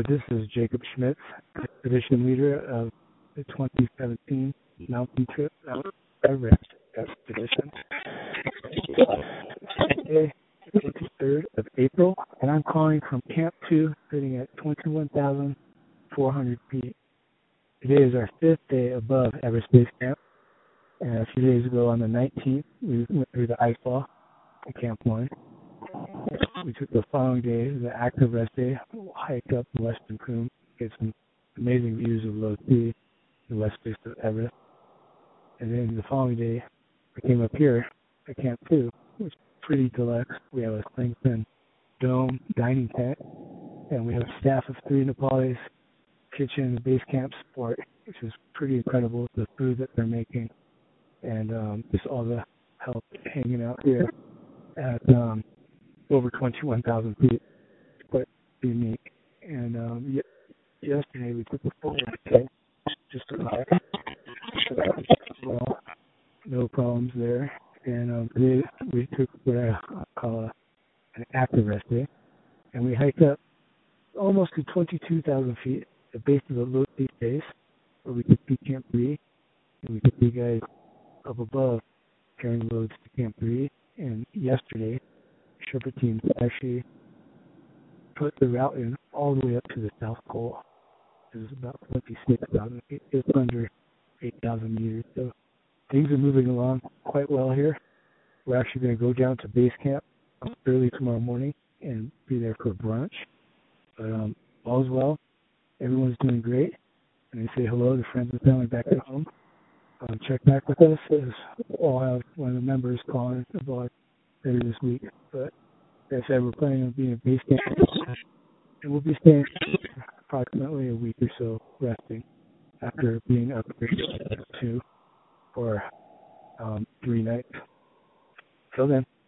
This is Jacob Schmitz, expedition leader of the 2017 Mountain Trip Everest expedition. Today, the 23rd of April, and I'm calling from Camp 2, sitting at 21,400 feet. Today is our fifth day above Everest Base Camp, and a few days ago on the 19th, we went through the ice wall at Camp 1. We took the following day, the active rest day, hiked up the Western Cone, get some amazing views of Low 3, the west face of Everest. And then the following day, we came up here at Camp 2, which is pretty deluxe. We have a lengthened dome dining tent, and we have a staff of 3 Nepalis, kitchen, base camp support, which is pretty incredible, the food that they're making, and just all the help hanging out here at over 21,000 feet. It's quite unique. And yesterday we took a full day, just about. Well, no problems there. And today we took what I call an active rest day, and we hiked up almost to 22,000 feet at the base of the Low Base, where we could see Camp 3, and we could see guys up above carrying loads to Camp 3. And yesterday, Sherpa teams actually put the route in all the way up to the South Pole. It was about 26,000 feet, just under 8,000 meters. So things are moving along quite well here. We're actually going to go down to base camp early tomorrow morning and be there for brunch. But all's well. Everyone's doing great. And they say hello to friends and family back at home. Check back with us as we'll have one of the members calling about later this week. But as I said, we're planning on being at base camp, and we'll be staying approximately a week or so resting after being upgraded to for 3 nights. Till then.